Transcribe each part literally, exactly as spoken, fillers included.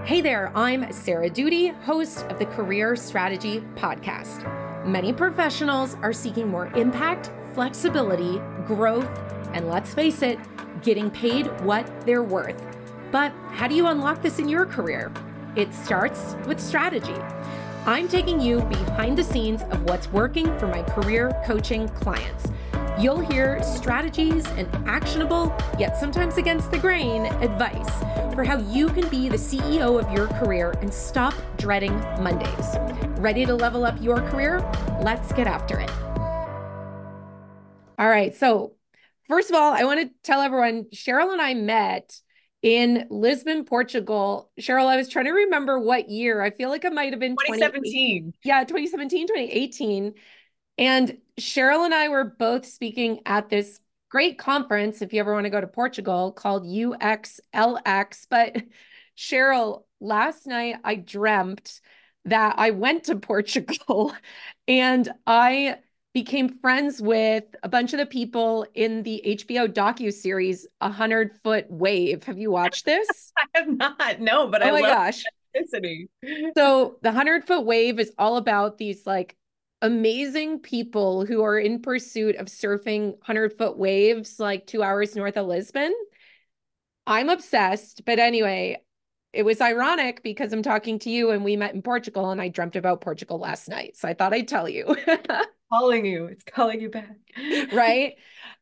Hey there, I'm Sarah Doody, host of the Career Strategy Podcast. Many professionals are seeking more impact, flexibility, growth, and let's face it, getting paid what they're worth. But how do you unlock this in your career? It starts with strategy. I'm taking you behind the scenes of what's working for my career coaching clients. You'll hear strategies and actionable, yet sometimes against the grain, advice for how you can be the C E O of your career and stop dreading Mondays. Ready to level up your career? Let's get after it. All right. So first of all, I want to tell everyone, Cheryl and I met in Lisbon, Portugal. Cheryl, I was trying to remember what year. I feel like it might have been twenty seventeen. Yeah, twenty seventeen, twenty eighteen. And Cheryl and I were both speaking at this great conference, if you ever want to go to Portugal, called U X L X. But Cheryl, last night I dreamt that I went to Portugal and I became friends with a bunch of the people in the H B O docuseries, A Hundred Foot Wave. Have you watched this? I have not, no, but oh I my love gosh. authenticity. So the Hundred Foot Wave is all about these like amazing people who are in pursuit of surfing hundred foot waves, like two hours north of Lisbon. I'm obsessed. But anyway, it was ironic because I'm talking to you and we met in Portugal and I dreamt about Portugal last night. So I thought I'd tell you. Calling you. It's calling you back. Right.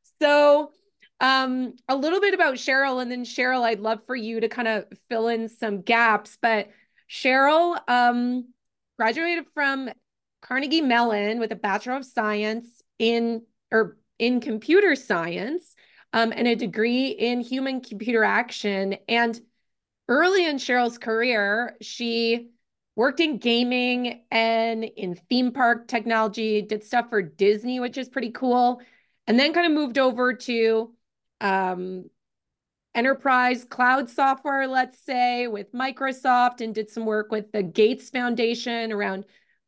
So um, a little bit about Cheryl, and then Cheryl, I'd love for you to kind of fill in some gaps. But Cheryl um, graduated from Carnegie Mellon with a Bachelor of Science in or in computer science um, and a degree in human computer action. And early in Cheryl's career, she worked in gaming and in theme park technology, did stuff for Disney, which is pretty cool, and then kind of moved over to um, enterprise cloud software, let's say, with Microsoft, and did some work with the Gates Foundation around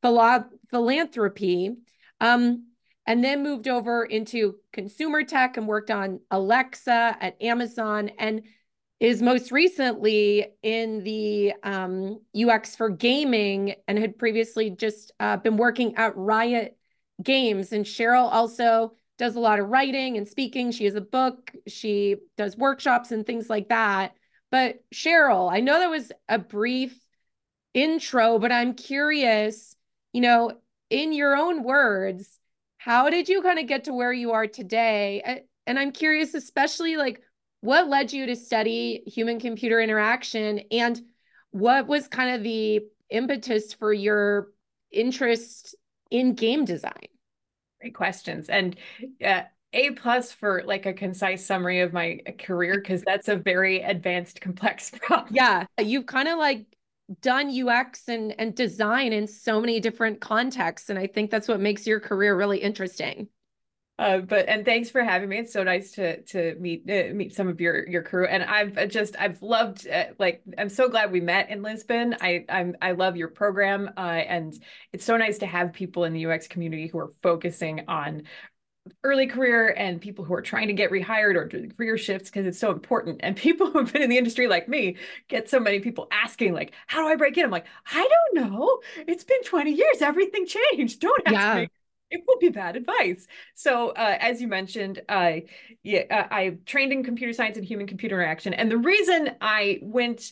philanthropy, um, and then moved over into consumer tech and worked on Alexa at Amazon, and is most recently in the um, U X for gaming and had previously just uh, been working at Riot Games. And Cheryl also does a lot of writing and speaking. She has a book, she does workshops and things like that. But Cheryl, I know that was a brief intro, but I'm curious, you know, in your own words, how did you kind of get to where you are today? And I'm curious, especially like what led you to study human computer interaction and what was kind of the impetus for your interest in game design? Great questions. And uh, A plus for like a concise summary of my career, because that's a very advanced, complex problem. Yeah, you've kind of like done U X and, and design in so many different contexts. And I think that's what makes your career really interesting. Uh, but and thanks for having me. It's so nice to to meet uh, meet some of your your crew. And I've just I've loved uh, like I'm so glad we met in Lisbon. I I'm I love your program, uh, and it's so nice to have people in the U X community who are focusing on early career and people who are trying to get rehired or doing career shifts, because it's so important. And people who have been in the industry like me get so many people asking like, how do I break in? I'm like, I don't know. It's been twenty years. Everything changed. Don't ask Yeah. me. It will be bad advice. So uh, as you mentioned, uh, yeah, uh, I trained in computer science and human computer interaction. And the reason I went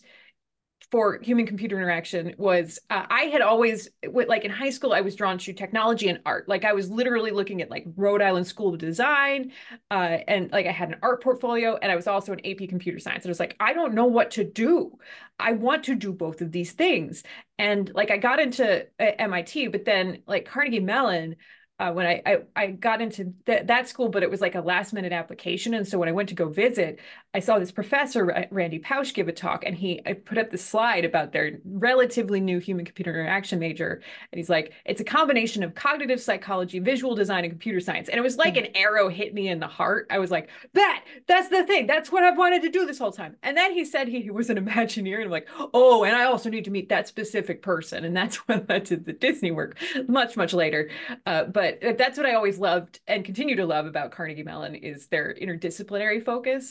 for human computer interaction was uh, I had always, like in high school, I was drawn to technology and art. Like I was literally looking at like Rhode Island School of Design, uh, and like I had an art portfolio, and I was also an A P computer science. And I was like, I don't know what to do. I want to do both of these things. And like I got into uh, M I T, but then like Carnegie Mellon, Uh, when I, I I got into th that school, but it was like a last minute application. And so when I went to go visit, I saw this professor, Randy Pausch, give a talk, and he I put up the slide about their relatively new human computer interaction major. And he's like, it's a combination of cognitive psychology, visual design, and computer science. And it was like an arrow hit me in the heart. I was like, that, that's the thing. That's what I've wanted to do this whole time. And then he said he, he was an Imagineer. And I'm like, oh, and I also need to meet that specific person. And that's what led to the Disney work much, much later. Uh, but that's what I always loved and continue to love about Carnegie Mellon is their interdisciplinary focus. Uh,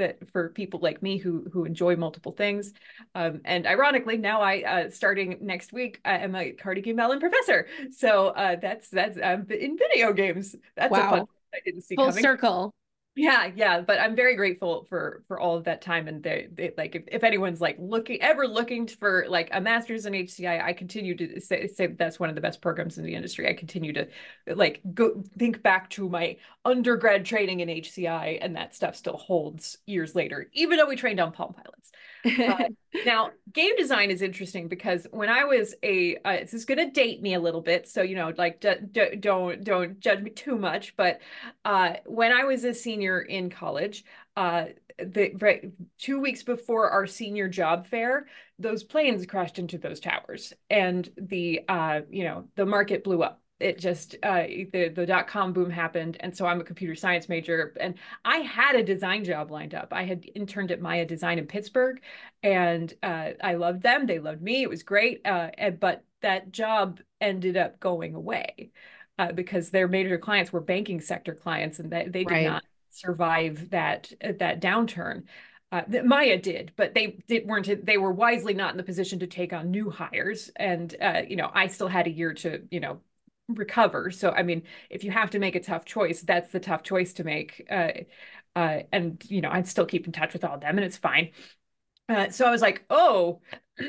that for people like me who who enjoy multiple things. Um, and ironically, now I uh, starting next week, I am a Carnegie Mellon professor. So uh, that's that's um, in video games. That's a fun Wow. thing I didn't see Full coming. circle. Yeah, yeah, but I'm very grateful for for all of that time. And they, they like if, if anyone's like looking ever looking for like a master's in H C I, I continue to say, say that's one of the best programs in the industry. I continue to like go think back to my undergrad training in H C I, and that stuff still holds years later, even though we trained on Palm Pilots. Uh, now, game design is interesting because when I was a, uh, this is going to date me a little bit, so you know, like don't don't judge me too much. But uh, when I was a senior in college, uh, the right, two weeks before our senior job fair, those planes crashed into those towers, and the uh, you know, the market blew up. It just uh, the the dot com boom happened, and so I'm a computer science major, and I had a design job lined up. I had interned at Maya Design in Pittsburgh, and uh, I loved them. They loved me. It was great, uh, and, but that job ended up going away uh, because their major clients were banking sector clients, and that they did Right. not survive that that downturn. Uh, Maya did, but they did, weren't. They were wisely not in the position to take on new hires, and uh, you know, I still had a year to you know recover. So, I mean, if you have to make a tough choice, that's the tough choice to make. Uh, uh, and, you know, I still keep in touch with all of them and it's fine. Uh, so I was like, oh,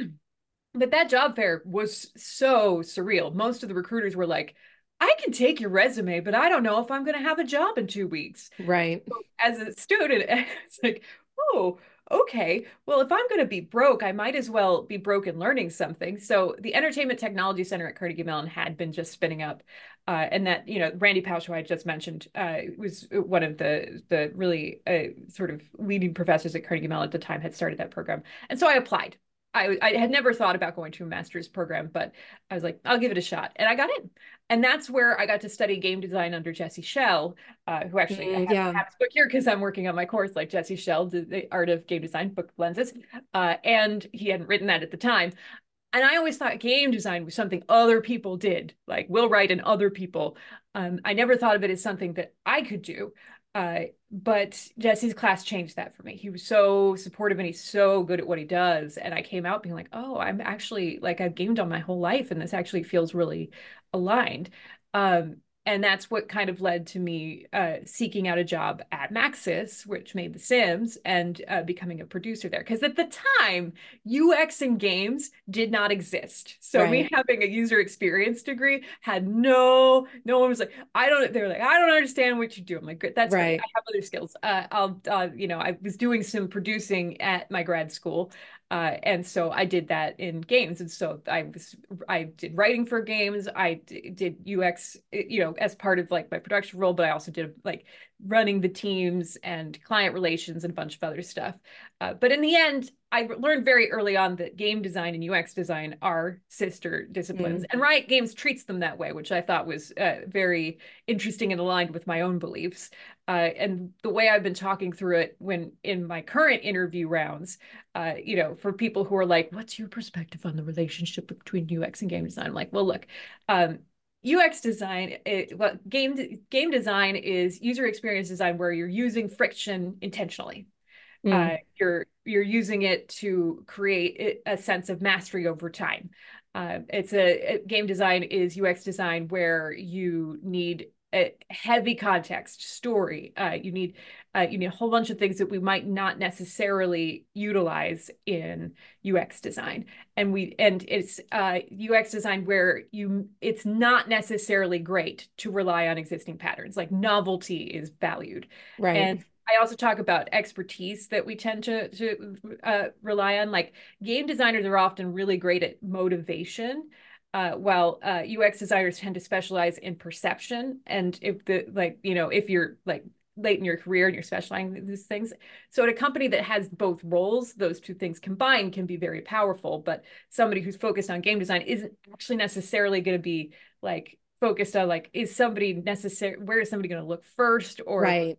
but that job fair was so surreal. Most of the recruiters were like, I can take your resume, but I don't know if I'm going to have a job in two weeks. Right. So as a student, it's like, oh, okay, well, if I'm going to be broke, I might as well be broke and learning something. So the Entertainment Technology Center at Carnegie Mellon had been just spinning up. Uh, and that, you know, Randy Pausch, who I just mentioned, uh, was one of the the really uh, sort of leading professors at Carnegie Mellon at the time, had started that program. And so I applied. I, I had never thought about going to a master's program, but I was like, I'll give it a shot. And I got in. And that's where I got to study game design under Jesse Schell, uh, who actually Mm, I have, yeah. have his book here because I'm working on my course, like Jesse Schell, The Art of Game Design, Book Lenses. Uh, and he hadn't written that at the time. And I always thought game design was something other people did, like Will Wright and other people. Um, I never thought of it as something that I could do. Uh, but Jesse's class changed that for me. He was so supportive and he's so good at what he does. And I came out being like, oh, I'm actually like I've gamed on my whole life and this actually feels really aligned. Um, and that's what kind of led to me uh, seeking out a job at Maxis, which made The Sims, and uh, becoming a producer there. Because at the time, U X in games did not exist. So Right. me having a user experience degree had no, no one was like, I don't, they were like, I don't understand what you do. I'm like, good, that's great. Right. I have other skills. Uh, I'll, uh, you know, I was doing some producing at my grad school. Uh, and so I did that in games. And so I was, I did writing for games. I d- did U X, you know, as part of like my production role, but I also did like running the teams and client relations and a bunch of other stuff. Uh, but in the end, I learned very early on that game design and U X design are sister disciplines, Mm. and Riot Games treats them that way, which I thought was uh, very interesting and aligned with my own beliefs. Uh, and the way I've been talking through it when in my current interview rounds, uh, you know, for people who are like, what's your perspective on the relationship between U X and game design? I'm like, well, look, um, U X design, it, well, game game design is user experience design where you're using friction intentionally. Mm. Uh, you're you're using it to create a sense of mastery over time. Uh, it's a, a game design is U X design where you need a heavy context, story. Uh, you need uh, you need a whole bunch of things that we might not necessarily utilize in U X design. And we and it's uh, U X design where you it's not necessarily great to rely on existing patterns. Like novelty is valued. Right. And I also talk about expertise that we tend to to uh, rely on. Like game designers are often really great at motivation, uh, while uh, U X designers tend to specialize in perception. And if the like, you know, if you're like late in your career and you're specializing in these things, so at a company that has both roles, those two things combined can be very powerful. But somebody who's focused on game design isn't actually necessarily going to be like focused on like, is somebody necessary? Where is somebody going to look first, or Right.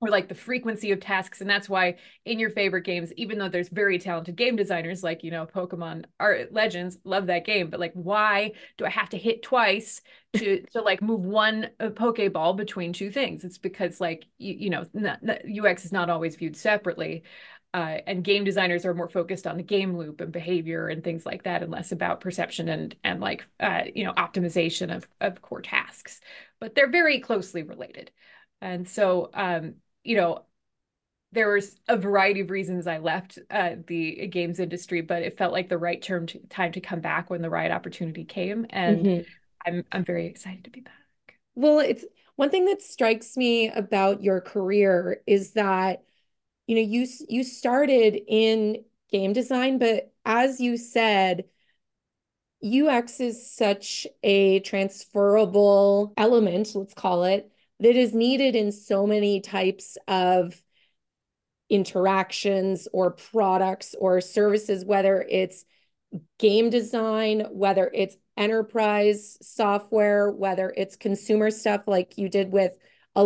or like the frequency of tasks. And that's why in your favorite games, even though there's very talented game designers, like, you know, Pokemon Art Legends, love that game, but like, why do I have to hit twice to, to like move one uh, Pokeball between two things? It's because like, you, you know, not, not, U X is not always viewed separately. Uh, and game designers are more focused on the game loop and behavior and things like that, and less about perception and and like uh, you know, optimization of of core tasks. But they're very closely related, and so um, you know, there was a variety of reasons I left uh, the games industry, but it felt like the right term to, time to come back when the right opportunity came, and Mm-hmm. I'm I'm very excited to be back. Well, it's one thing that strikes me about your career is that, you know, you you started in game design, but as you said, U X is such a transferable element, let's call it, that is needed in so many types of interactions or products or services, whether it's game design, whether it's enterprise software, whether it's consumer stuff like you did with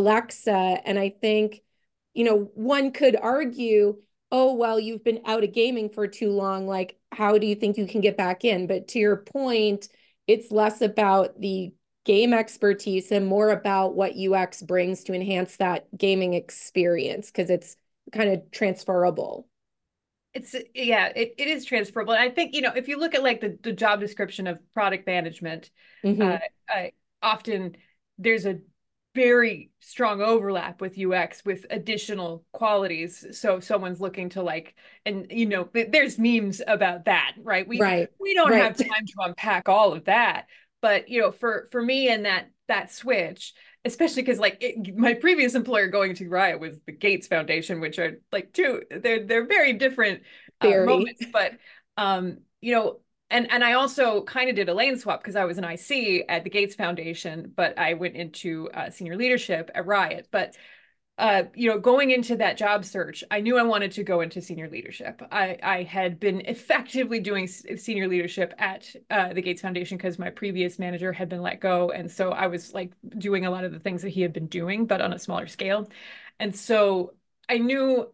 Alexa. And I think, you know, one could argue, oh, well, you've been out of gaming for too long. Like, how do you think you can get back in? But to your point, it's less about the game expertise and more about what U X brings to enhance that gaming experience because it's kind of transferable. It's yeah, it, it is transferable. And I think, you know, if you look at like the, the job description of product management, uh, Mm-hmm. uh, often there's a very strong overlap with U X with additional qualities. So if someone's looking to like, and you know, th there's memes about that, right? We Right. we don't Right. have time to unpack all of that. But you know, for for me and that that switch, especially because like it, my previous employer going to Riot was the Gates Foundation, which are like two, they're they're very different uh, Very. moments. But um, you know, and and I also kind of did a lane swap because I was an I C at the Gates Foundation, but I went into uh, senior leadership at Riot. But uh, you know, going into that job search, I knew I wanted to go into senior leadership. I, I had been effectively doing senior leadership at uh, the Gates Foundation because my previous manager had been let go. And so I was like doing a lot of the things that he had been doing, but on a smaller scale. And so I knew,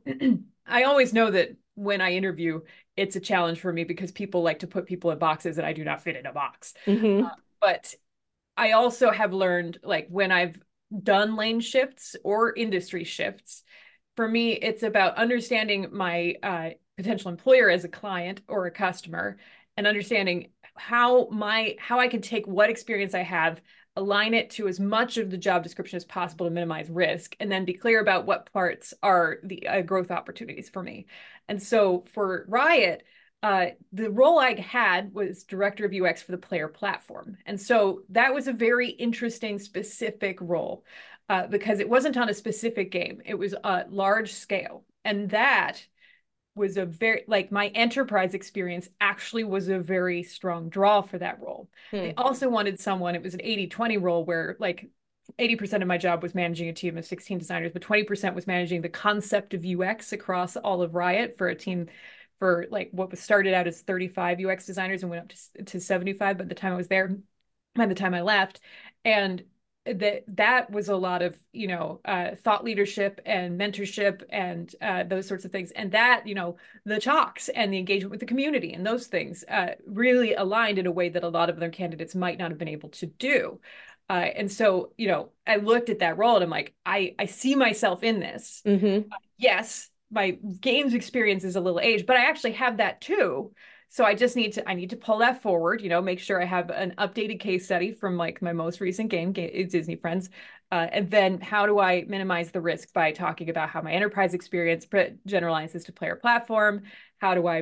I always know that when I interview, it's a challenge for me because people like to put people in boxes and I do not fit in a box. Uh, Mm-hmm. but I also have learned, like when I've done lane shifts or industry shifts, for me, it's about understanding my uh, potential employer as a client or a customer and understanding how my how I can take what experience I have, align it to as much of the job description as possible to minimize risk, and then be clear about what parts are the uh, growth opportunities for me. And so for Riot, uh, the role I had was director of U X for the player platform. And so that was a very interesting, specific role uh, because it wasn't on a specific game, it was a large scale. And that was a very, like, my enterprise experience actually was a very strong draw for that role. Hmm. They also wanted someone, it was an eighty twenty role where, like, eighty percent of my job was managing a team of sixteen designers, but twenty percent was managing the concept of U X across all of Riot for a team for like what was started out as thirty-five U X designers and went up to, to seventy-five by the time I was there, by the time I left. And that that was a lot of, you know, uh, thought leadership and mentorship and uh, those sorts of things. And that, you know, the talks and the engagement with the community and those things uh, really aligned in a way that a lot of other candidates might not have been able to do. Uh, and so, you know, I looked at that role and I'm like, I, I see myself in this. Mm-hmm. Uh, yes, my games experience is a little aged, but I actually have that too. So I just need to, I need to pull that forward, you know, make sure I have an updated case study from like my most recent game, Disney Friends. Uh, and then how do I minimize the risk by talking about how my enterprise experience generalizes to player platform? How do I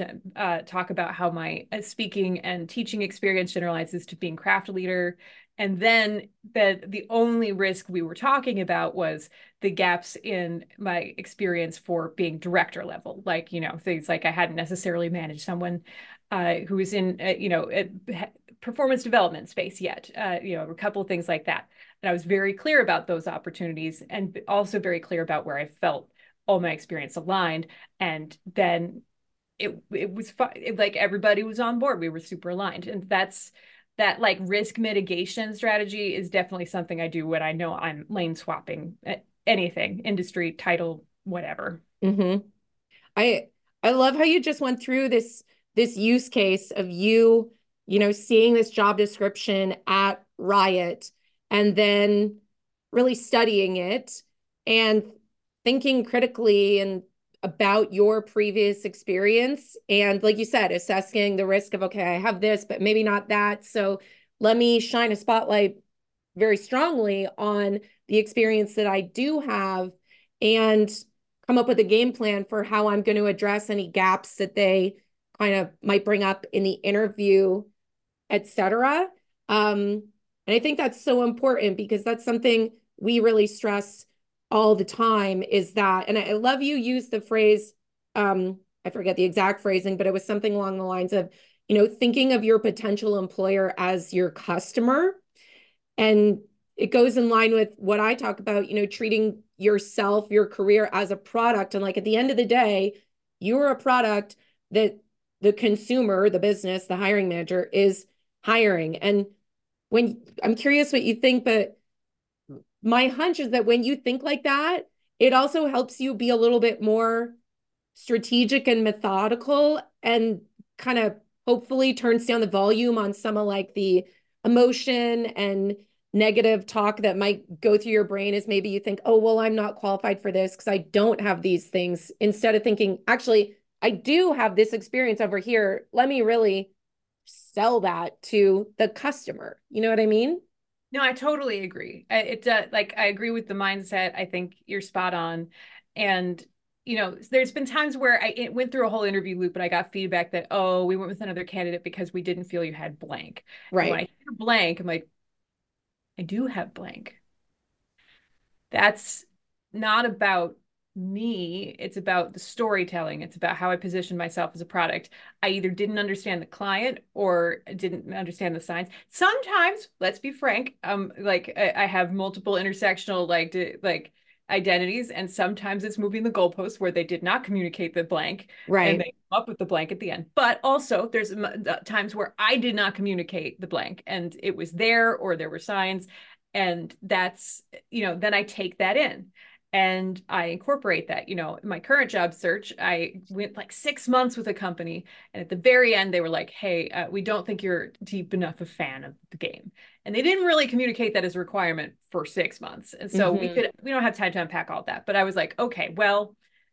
uh, talk about how my speaking and teaching experience generalizes to being craft leader? And then the, the only risk we were talking about was the gaps in my experience for being director level. Like, you know, things like I hadn't necessarily managed someone uh, who was in, uh, you know, performance development space yet, uh, you know, a couple of things like that. And I was very clear about those opportunities and also very clear about where I felt all my experience aligned. And then it, it was fun. It, like everybody was on board. We were super aligned. And that's, that like risk mitigation strategy is definitely something I do when I know I'm lane swapping anything, industry, title, whatever. Mm-hmm. I I love how you just went through this this use case of you, you know, seeing this job description at Riot and then really studying it and thinking critically and about your previous experience and like you said, assessing the risk of okay, I have this, but maybe not that. So let me shine a spotlight very strongly on the experience that I do have and come up with a game plan for how I'm going to address any gaps that they kind of might bring up in the interview, et cetera. Um, and I think that's so important because that's something we really stress all the time is that, and I love you use the phrase, um, I forget the exact phrasing, but it was something along the lines of, you know, thinking of your potential employer as your customer. And it goes in line with what I talk about, you know, treating yourself, your career as a product. And like at the end of the day, you're a product that the consumer, the business, the hiring manager is hiring. And when I'm curious what you think, but my hunch is that when you think like that, it also helps you be a little bit more strategic and methodical and kind of hopefully turns down the volume on some of like the emotion and negative talk that might go through your brain as maybe you think, oh, well, I'm not qualified for this because I don't have these things. Instead of thinking, actually, I do have this experience over here. Let me really sell that to the customer. You know what I mean? No, I totally agree. I, it uh, like I agree with the mindset. I think you're spot on. And you know, there's been times where I it went through a whole interview loop and I got feedback that, oh, we went with another candidate because we didn't feel you had blank. And when I Right. hear blank, I'm like, I do have blank. That's not about me. It's about the storytelling. It's about how I position myself as a product. I either didn't understand the client or didn't understand the signs. Sometimes, let's be frank, um, like I, I have multiple intersectional like like identities, and sometimes it's moving the goalposts where they did not communicate the blank and Right. they come up with the blank at the end. But also, there's times where I did not communicate the blank and it was there or there were signs. And that's, you know, then I take that in and I incorporate that. You know, in my current job search, I went like six months with a company, and at the very end, they were like, "Hey, uh, we don't think you're deep enough a fan of the game," and they didn't really communicate that as a requirement for six months. And so we Mm-hmm. could, we don't have time to unpack all that. But I was like, okay, well,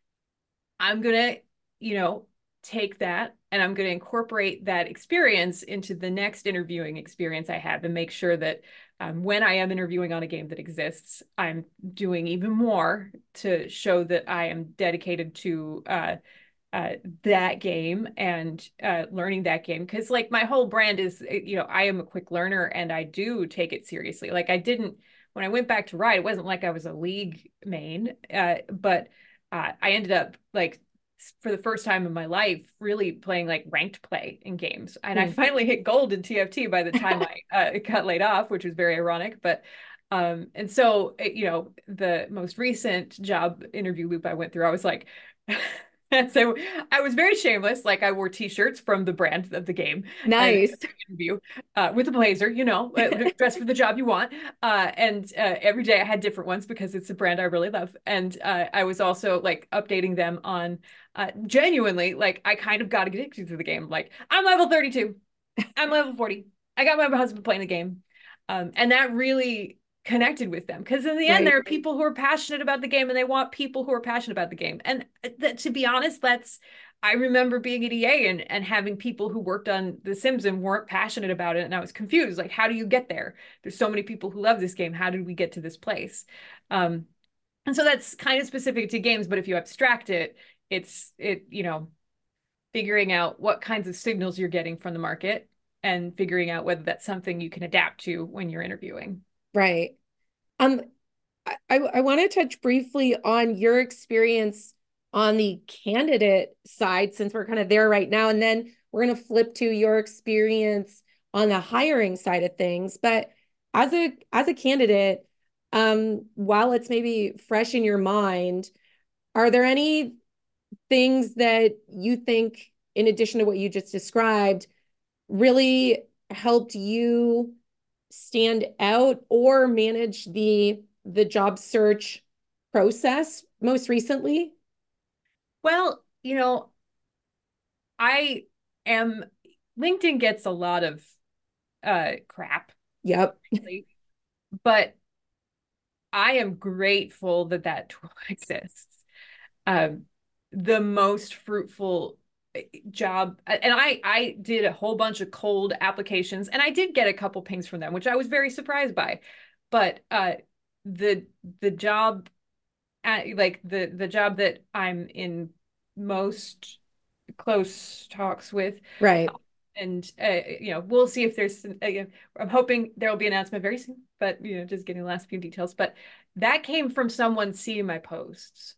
I'm gonna, you know, take that and I'm going to incorporate that experience into the next interviewing experience I have and make sure that um, when I am interviewing on a game that exists, I'm doing even more to show that I am dedicated to uh, uh, that game and uh, learning that game. Because like my whole brand is, you know, I am a quick learner and I do take it seriously. Like I didn't, when I went back to Riot, it wasn't like I was a league main, uh, but uh, I ended up like for the first time in my life, really playing like ranked play in games. And I Hmm. finally hit gold in T F T by the time I uh, got laid off, which was very ironic. But um, and so, you know, the most recent job interview loop I went through, I was like, and so I was very shameless. Like I wore T-shirts from the brand of the game and Nice. interview uh, with a blazer, you know, uh, dress for the job you want. Uh, and uh, every day I had different ones because it's a brand I really love. And uh, I was also like updating them on uh, genuinely, like I kind of got addicted to the game. Like I'm level thirty-two, I'm level forty. I got my husband playing the game. Um, and that really connected with them because in the end Right. there are people who are passionate about the game and they want people who are passionate about the game. And th- to be honest, that's I remember being at E A and, and having people who worked on The Sims and weren't passionate about it. And I was confused. Like, how do you get there? There's so many people who love this game. How did we get to this place? Um, and so that's kind of specific to games, but if you abstract it, it's it, you know, figuring out what kinds of signals you're getting from the market and figuring out whether that's something you can adapt to when you're interviewing. Right. Um, I, I want to touch briefly on your experience on the candidate side, since we're kind of there right now, and then we're going to flip to your experience on the hiring side of things. But as a as a candidate, um, while it's maybe fresh in your mind, are there any things that you think, in addition to what you just described, really helped you stand out or manage the the job search process most recently? Well, you know, I am, LinkedIn gets a lot of uh crap, Yep. but I am grateful that that tool exists. Um, the most fruitful eh, job, and I I did a whole bunch of cold applications, and I did get a couple pings from them, which I was very surprised by. But uh, the the job, at, like the the job that I'm in most close talks with, Right. and uh, you know, we'll see if there's, uh, I'm hoping there will be an announcement very soon, but you know, just getting the last few details. But that came from someone seeing my posts.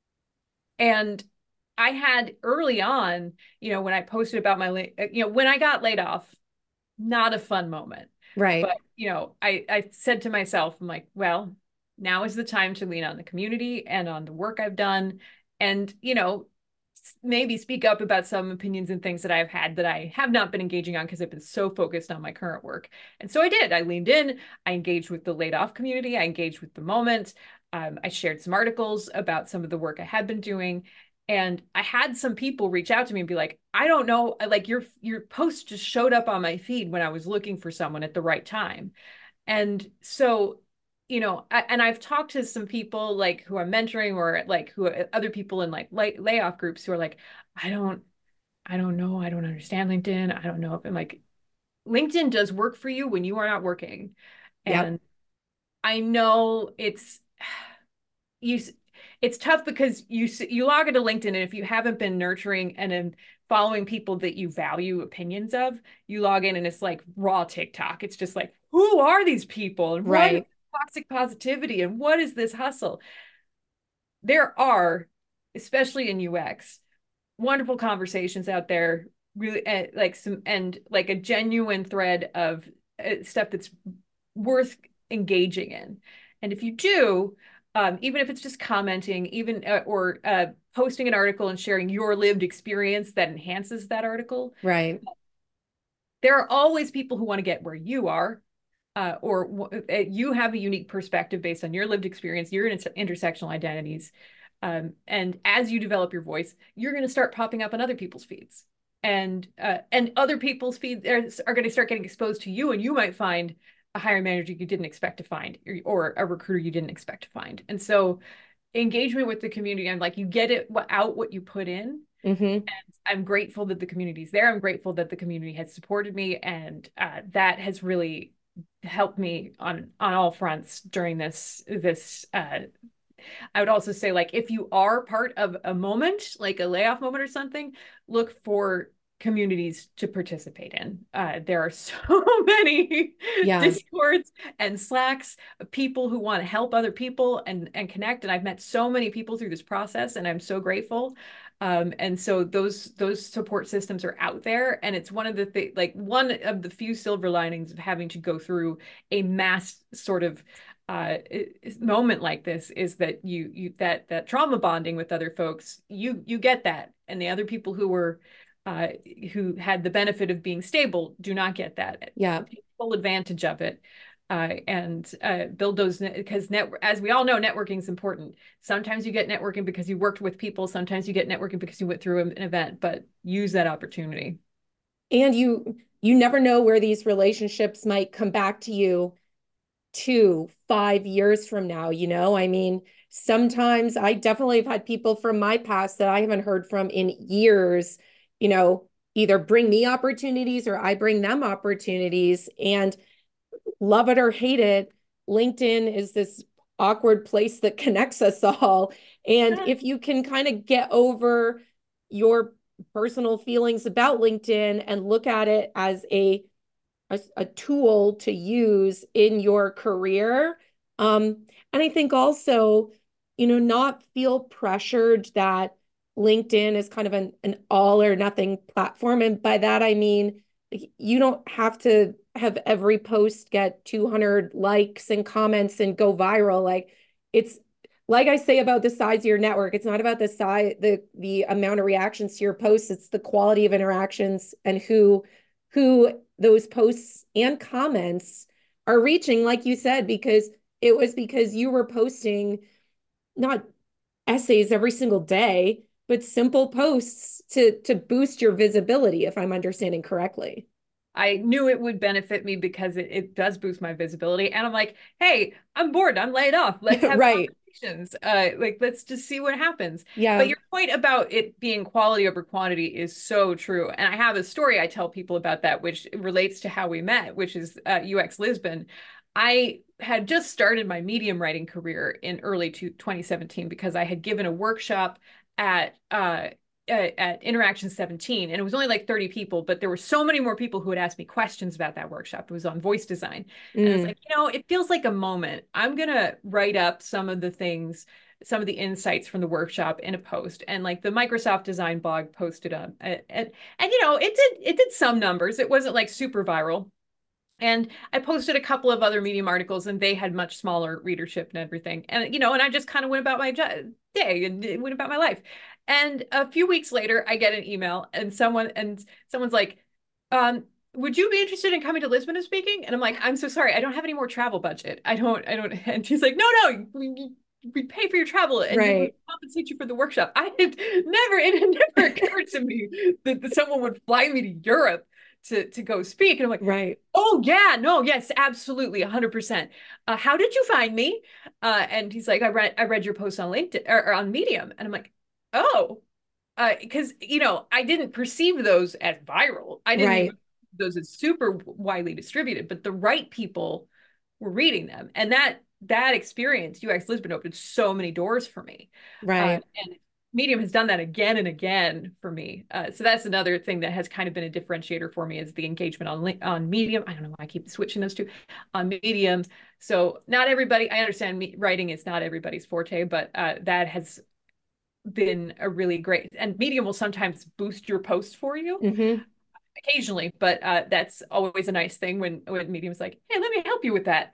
And I had early on, you know, when I posted about my, uh, you know, when I got laid off, not a fun moment. Right. But, you know, I, I said to myself, I'm like, well, now is the time to lean on the community and on the work I've done. And, you know, maybe speak up about some opinions and things that I've had that I have not been engaging on because I've been so focused on my current work. And so I did. I leaned in, I engaged with the laid off community, I engaged with the moment. Um, I shared some articles about some of the work I had been doing. And I had some people reach out to me and be like, I don't know, like your your post just showed up on my feed when I was looking for someone at the right time. And so, you know, I, and I've talked to some people like who I'm mentoring or like who other people in like lay, layoff groups who are like, I don't, I don't know. I don't understand LinkedIn. I don't know if I'm like, LinkedIn does work for you when you are not working. Yep. And I know it's, you, it's tough because you, you log into LinkedIn and if you haven't been nurturing and following people that you value opinions of, you log in and it's like raw TikTok. It's just like, who are these people and what is Right. toxic positivity and what is this hustle? There are, especially in U X, wonderful conversations out there, really uh, like some and like a genuine thread of uh, stuff that's worth engaging in. And if you do, um, even if it's just commenting, even uh, or uh, posting an article and sharing your lived experience that enhances that article, Right. there are always people who want to get where you are. Uh, or uh, you have a unique perspective based on your lived experience, your inter intersectional identities. Um, and as you develop your voice, you're going to start popping up on other people's feeds. And uh, and other people's feeds are, are going to start getting exposed to you, and you might find a hiring manager you didn't expect to find, or, or a recruiter you didn't expect to find. And so engagement with the community, I'm like, you get it out what you put in. Mm-hmm. And I'm grateful that the community's there. I'm grateful that the community has supported me, and uh, that has really helped me on on all fronts during this this uh I would also say, like, if you are part of a moment like a layoff moment or something, look for communities to participate in. Uh, there are so many Yeah. discords and slacks of people who want to help other people and and connect, and I've met so many people through this process and I'm so grateful. Um, and so those those support systems are out there, and it's one of the th like one of the few silver linings of having to go through a mass sort of uh, moment like this is that you you that that trauma bonding with other folks, you you get that, and the other people who were uh, who had the benefit of being stable do not get that. Yeah. Take full advantage of it. Uh, and uh, build those, because net, as we all know, networking is important. Sometimes you get networking because you worked with people. Sometimes you get networking because you went through an event, but use that opportunity. And you you never know where these relationships might come back to you two, five years from now, you know? I mean, sometimes I definitely have had people from my past that I haven't heard from in years, you know, either bring me opportunities or I bring them opportunities. And love it or hate it, LinkedIn is this awkward place that connects us all. And if you can kind of get over your personal feelings about LinkedIn and look at it as a a, a tool to use in your career. Um, and I think also, you know, not feel pressured that LinkedIn is kind of an, an all or nothing platform. And by that, I mean, you don't have to have every post get two hundred likes and comments and go viral. Like it's like I say about the size of your network, it's not about the size, the the amount of reactions to your posts. It's the quality of interactions and who who those posts and comments are reaching, like you said, because it was because you were posting not essays every single day, but simple posts to to boost your visibility, if I'm understanding correctly. I knew it would benefit me because it, it does boost my visibility. And I'm like, hey, I'm bored. I'm laid off. Let's have Right. conversations. Uh, like, let's just see what happens. But Yeah. your point about it being quality over quantity is so true. And I have a story I tell people about that, which relates to how we met, which is uh, U X Lisbon. I had just started my Medium writing career in early twenty seventeen because I had given a workshop at uh, at, at Interaction seventeen, and it was only like thirty people, but there were so many more people who had asked me questions about that workshop. It was on voice design. And it's Mm. like, you know, it feels like a moment. I'm going to write up some of the things, some of the insights from the workshop in a post. And like the Microsoft Design blog posted on, and, and, and you know, it did, it did some numbers. It wasn't like super viral. And I posted a couple of other Medium articles and they had much smaller readership and everything. And, you know, and I just kind of went about my day and went about my life. And a few weeks later, I get an email and someone, and someone's like, um, would you be interested in coming to Lisbon and speaking? And I'm like, I'm so sorry. I don't have any more travel budget. I don't, I don't. And she's like, no, no, we, we pay for your travel and you would Right. compensate you for the workshop. I had never, it had never occurred to me that, that someone would fly me to Europe to, to go speak. And I'm like, Right. oh yeah, no, yes, absolutely, one hundred percent. Uh, how did you find me? Uh, and he's like, I read I read your post on LinkedIn or, or on Medium, and I'm like, oh, because uh, you know I didn't perceive those as viral. I didn't even Right. those as super widely distributed, but the right people were reading them, and that that experience, U X Lisbon, opened so many doors for me, uh, Right. and Medium has done that again and again for me. Uh, so that's another thing that has kind of been a differentiator for me is the engagement on on Medium. I don't know why I keep switching those two on Medium. So not everybody, I understand me, writing is not everybody's forte, but uh, that has been a really great, and Medium will sometimes boost your post for you Mm-hmm. occasionally, but uh, that's always a nice thing when, when Medium's like, hey, let me help you with that.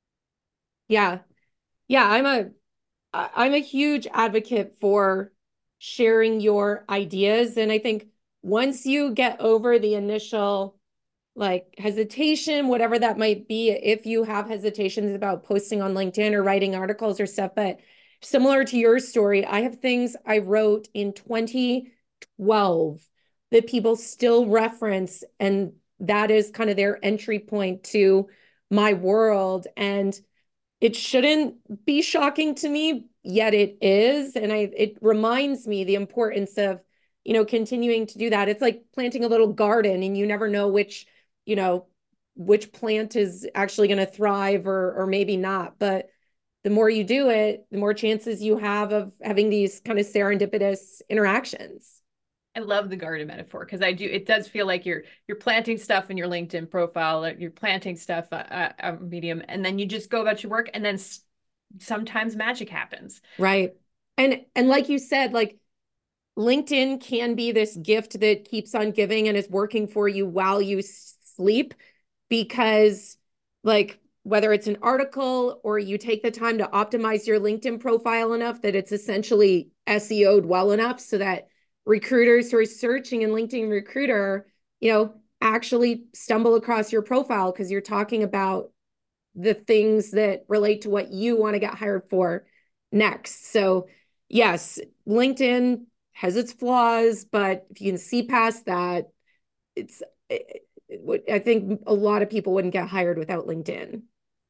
Yeah. Yeah. I'm a I- I'm a huge advocate for sharing your ideas. And I think once you get over the initial like hesitation, whatever that might be, if you have hesitations about posting on LinkedIn or writing articles or stuff, but similar to your story, I have things I wrote in twenty twelve that people still reference. And that is kind of their entry point to my world. And it shouldn't be shocking to me, yet it is. And I it reminds me the importance of, you know, continuing to do that. It's like planting a little garden and you never know which, you know, which plant is actually going to thrive or or maybe not. But the more you do it, the more chances you have of having these kind of serendipitous interactions. I love the garden metaphor because I do. It does feel like you're you're planting stuff in your LinkedIn profile, you're planting stuff uh, uh, uh, Medium, and then you just go about your work, and then s- sometimes magic happens. Right. And and like you said, like LinkedIn can be this gift that keeps on giving and is working for you while you sleep because like whether it's an article or you take the time to optimize your LinkedIn profile enough that it's essentially S E O'd well enough so that recruiters who are searching in LinkedIn Recruiter, you know, actually stumble across your profile because you're talking about the things that relate to what you want to get hired for next. So, yes, LinkedIn has its flaws, but if you can see past that, it's it, it, I think a lot of people wouldn't get hired without LinkedIn.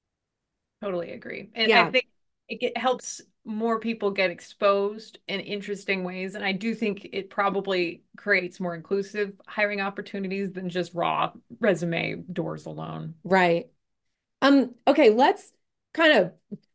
Totally agree, and I Yeah, think it, it helps more people get exposed in interesting ways, and I do think it probably creates more inclusive hiring opportunities than just raw resume doors alone. right. Um, okay, let's kind of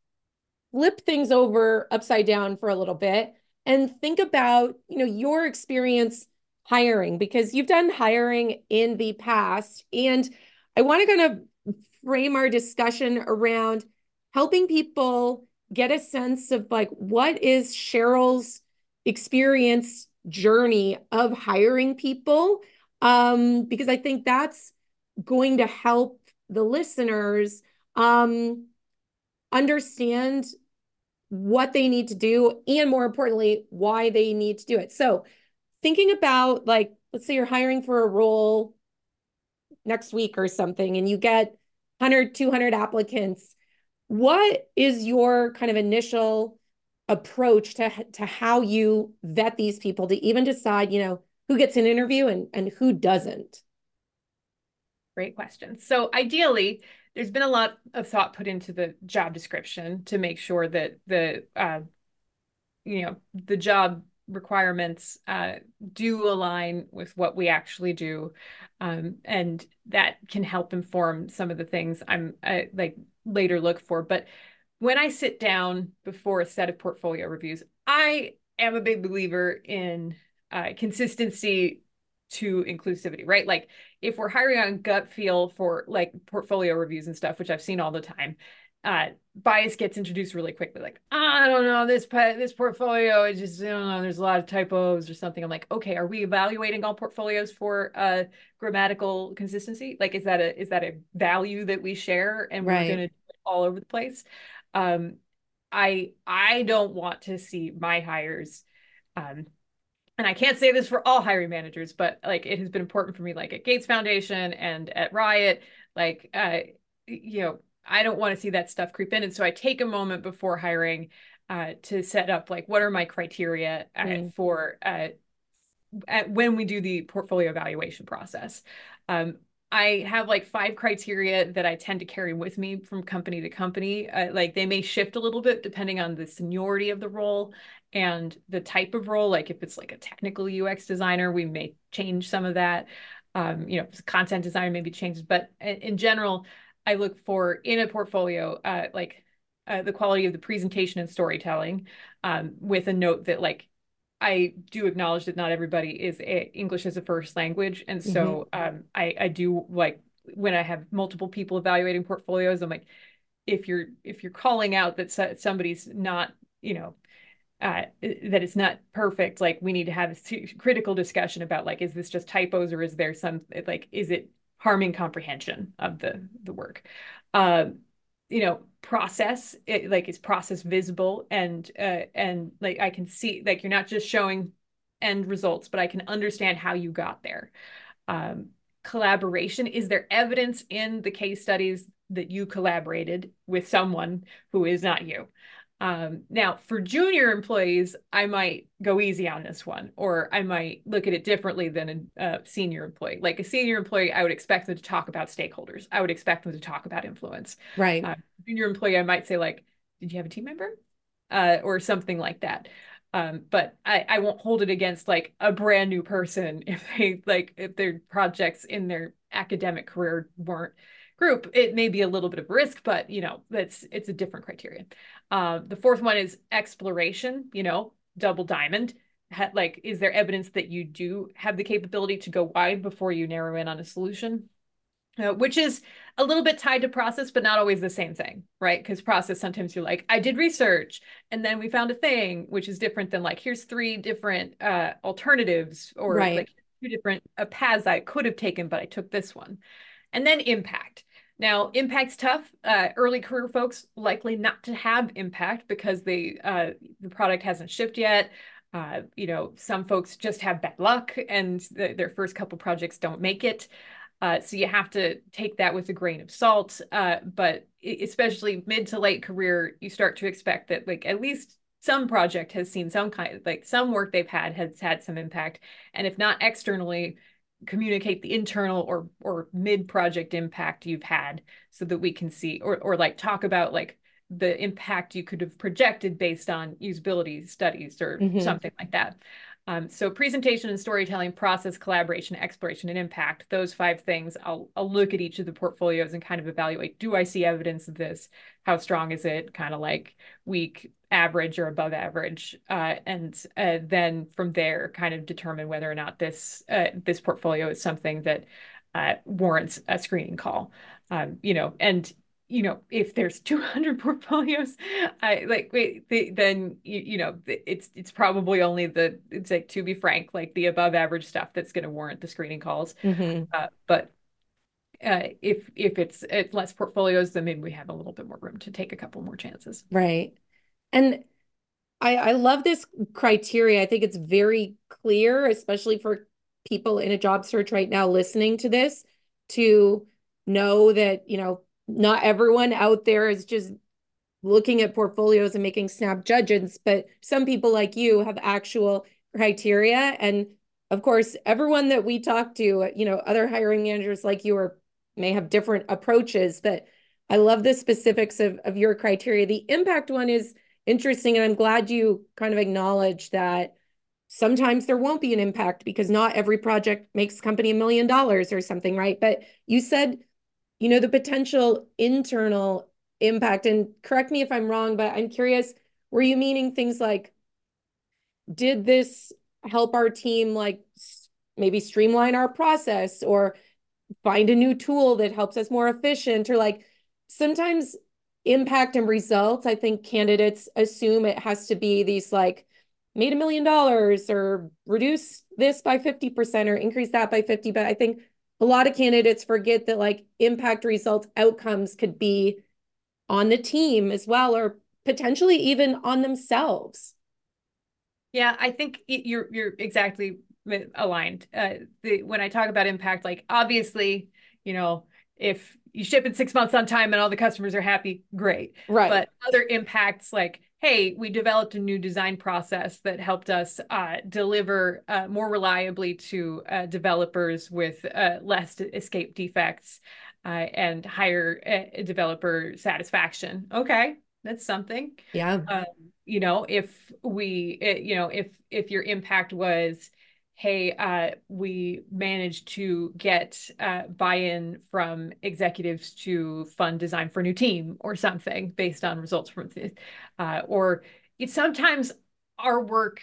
flip things over upside down for a little bit and think about, you know, your experience hiring because you've done hiring in the past. And I want to kind of frame our discussion around helping people get a sense of like what is Cheryl's experience journey of hiring people. Um, because I think that's going to help the listeners um, understand what they need to do, and more importantly, why they need to do it. So, thinking about like, let's say you're hiring for a role next week or something, and you get one hundred, two hundred applicants. What is your kind of initial approach to, to how you vet these people to even decide, you know, who gets an interview and, and who doesn't? Great question. So ideally, there's been a lot of thought put into the job description to make sure that the uh, you know the job requirements uh, do align with what we actually do, um, and that can help inform some of the things I'm uh, like later look for. But when I sit down before a set of portfolio reviews, I am a big believer in uh, consistency to inclusivity, right? Like if we're hiring on gut feel for like portfolio reviews and stuff, which I've seen all the time, uh, bias gets introduced really quickly. Like, I don't know, this this portfolio is just, I don't know, there's a lot of typos or something. I'm like, okay, are we evaluating all portfolios for uh, grammatical consistency? Like, is that a is that a value that we share and we're going to do it all over the place? Um, I I don't want to see my hires, um, and I can't say this for all hiring managers, but like it has been important for me, like at Gates Foundation and at Riot, like uh, you know, I don't want to see that stuff creep in, and so I take a moment before hiring uh, to set up like what are my criteria uh, mm. for uh, at, when we do the portfolio evaluation process. Um, I have like five criteria that I tend to carry with me from company to company. Uh, like they may shift a little bit depending on the seniority of the role and the type of role. Like if it's like a technical U X designer, we may change some of that. Um, you know, content designer maybe changes, but in general, I look for in a portfolio, uh, like uh, the quality of the presentation and storytelling, um, with a note that like I do acknowledge that not everybody is a, English as a first language. And so mm-hmm. um, I, I do like when I have multiple people evaluating portfolios, I'm like, if you're if you're calling out that somebody's not, you know, uh, that it's not perfect, like we need to have a critical discussion about like, is this just typos or is there some like, is it harming comprehension of the, the work? Uh, you know, process it, like is process visible and uh, and like I can see like you're not just showing end results, but I can understand how you got there. Um, collaboration, is there evidence in the case studies that you collaborated with someone who is not you? Um, now, for junior employees, I might go easy on this one, or I might look at it differently than a, a senior employee. Like a senior employee, I would expect them to talk about stakeholders. I would expect them to talk about influence. Right. Uh, junior employee, I might say like, did you have a team member? Uh, or something like that. Um, but I, I won't hold it against like a brand new person if they like if their projects in their academic career weren't group. It may be a little bit of risk, but you know, that's it's a different criteria. Uh, the fourth one is exploration, you know, double diamond. Ha like, is there evidence that you do have the capability to go wide before you narrow in on a solution? Uh, which is a little bit tied to process, but not always the same thing, right? Because process, sometimes you're like, I did research and then we found a thing, which is different than like, here's three different uh, alternatives or right. like two different uh, paths I could have taken, but I took this one. And then impact. Now, impact's tough. Uh, early career folks likely not to have impact because they uh, the product hasn't shipped yet. Uh, you know, some folks just have bad luck and th their first couple projects don't make it. Uh, so you have to take that with a grain of salt. Uh, but especially mid to late career, you start to expect that like at least some project has seen some kind of like some work they've had has had some impact. And if not externally, communicate the internal or or mid project impact you've had so that we can see or or like talk about like the impact you could have projected based on usability studies or mm-hmm. something like that. Um, so presentation and storytelling, process, collaboration, exploration, and impact, those five things, I'll, I'll look at each of the portfolios and kind of evaluate, do I see evidence of this? How strong is it? Kind of like weak, average, or above average. Uh, and uh, then from there, kind of determine whether or not this, uh, this portfolio is something that uh, warrants a screening call. Um, you know, and you know, if there's two hundred portfolios, I like, wait, the, then, you, you know, it's, it's probably only the, it's like, to be frank, like the above average stuff that's going to warrant the screening calls. Mm-hmm. Uh, but uh, if, if it's, it's less portfolios, then maybe we have a little bit more room to take a couple more chances. Right. And I, I love this criteria. I think it's very clear, especially for people in a job search right now, listening to this, to know that, you know, not everyone out there is just looking at portfolios and making snap judgments, but some people like you have actual criteria. And of course, everyone that we talk to, you know, other hiring managers like you are may have different approaches, but I love the specifics of, of your criteria. The impact one is interesting, and I'm glad you kind of acknowledge that sometimes there won't be an impact because not every project makes company a million dollars or something, right? But you said, you know, the potential internal impact, and correct me if I'm wrong, but I'm curious, were you meaning things like, did this help our team like maybe streamline our process or find a new tool that helps us more efficient, or like sometimes impact and results, I think candidates assume it has to be these like made a million dollars or reduce this by fifty percent or increase that by fifty. But I think a lot of candidates forget that like impact, results, outcomes could be on the team as well, or potentially even on themselves. Yeah, I think you're you're exactly aligned. Uh, the, when I talk about impact, like obviously, you know, if you ship in six months on time and all the customers are happy, great. Right. But other impacts like, hey, we developed a new design process that helped us uh, deliver uh, more reliably to uh, developers with uh, less escape defects uh, and higher uh, developer satisfaction. Okay, that's something. Yeah. Um, you know, if we, it, you know, if if your impact was, hey, uh, we managed to get uh, buy-in from executives to fund design for a new team or something based on results from this, uh, or it sometimes our work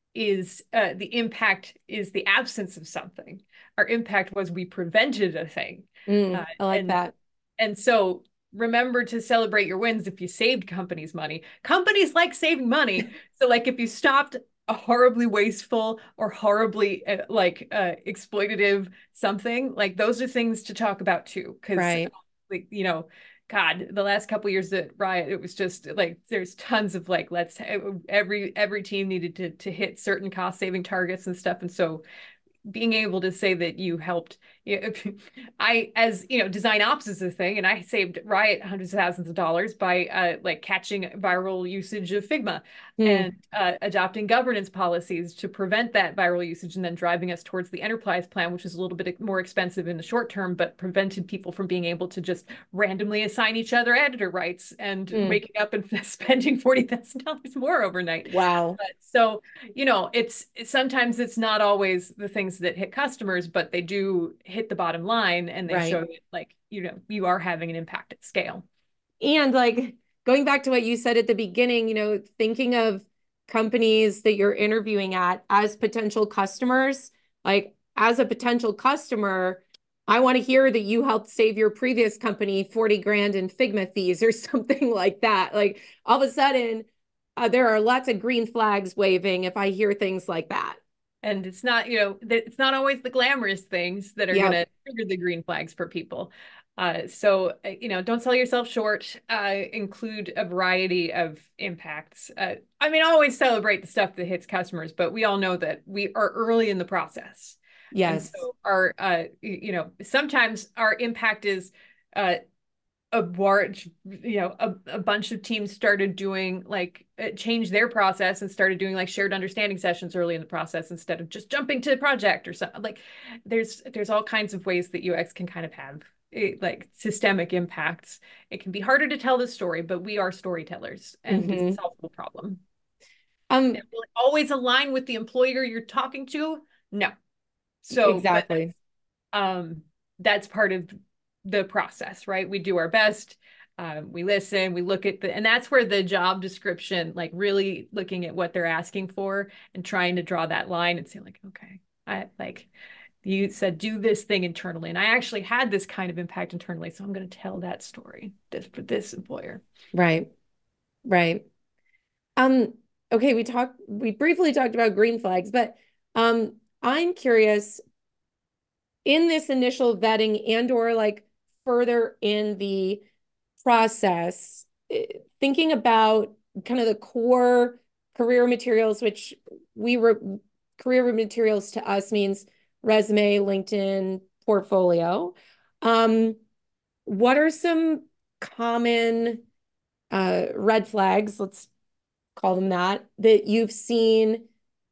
is uh, the impact is the absence of something. Our impact was we prevented a thing. Mm, Uh, I like and that. and so remember to celebrate your wins if you saved companies money. Companies like saving money. So like if you stopped a horribly wasteful or horribly uh, like uh, exploitative something, like those are things to talk about too. Because Right. like, you know, God, the last couple years at Riot, it was just like there's tons of like let's every every team needed to to hit certain cost saving targets and stuff. And so being able to say that you helped, you know, I, as you know, design ops is a thing, and I saved Riot hundreds of thousands of dollars by uh, like catching viral usage of Figma Mm. and uh, adopting governance policies to prevent that viral usage, and then driving us towards the enterprise plan, which is a little bit more expensive in the short term, but prevented people from being able to just randomly assign each other editor rights and Mm. waking up and spending forty thousand dollars more overnight. Wow. But, so, you know, it's, it's sometimes it's not always the things that hit customers, but they do hit the bottom line, and they Right. show that like, you know, you are having an impact at scale. And like going back to what you said at the beginning, you know, thinking of companies that you're interviewing at as potential customers, like as a potential customer, I want to hear that you helped save your previous company forty grand in Figma fees or something like that. Like all of a sudden, uh, there are lots of green flags waving if I hear things like that. And it's not, you know, it's not always the glamorous things that are Yep. going to trigger the green flags for people. Uh, so, uh, you know, don't sell yourself short. Uh, include a variety of impacts. Uh, I mean, always celebrate the stuff that hits customers, but we all know that we are early in the process. And Yes. so our, uh, you know, sometimes our impact is uh, a large, you know, a, a bunch of teams started doing like uh, change their process and started doing like shared understanding sessions early in the process instead of just jumping to the project or something. Like there's there's all kinds of ways that U X can kind of have it, like systemic impacts. It can be harder to tell the story, but we are storytellers, and Mm-hmm. it's a solvable problem. Um, And will it always align with the employer you're talking to? No. So, exactly. but um, that's part of the process, right? We do our best. Um, we listen, we look at the, and that's where the job description, like really looking at what they're asking for and trying to draw that line and say, like, okay, I like you said, do this thing internally. And I actually had this kind of impact internally. So I'm going to tell that story this, for this employer. Right. Right. Um, okay, we talked, we briefly talked about green flags, but um, I'm curious in this initial vetting and or like further in the process, eh, thinking about kind of the core career materials, which we were career materials to us means resume, LinkedIn, portfolio. Um, what are some common uh, red flags, let's call them that, that you've seen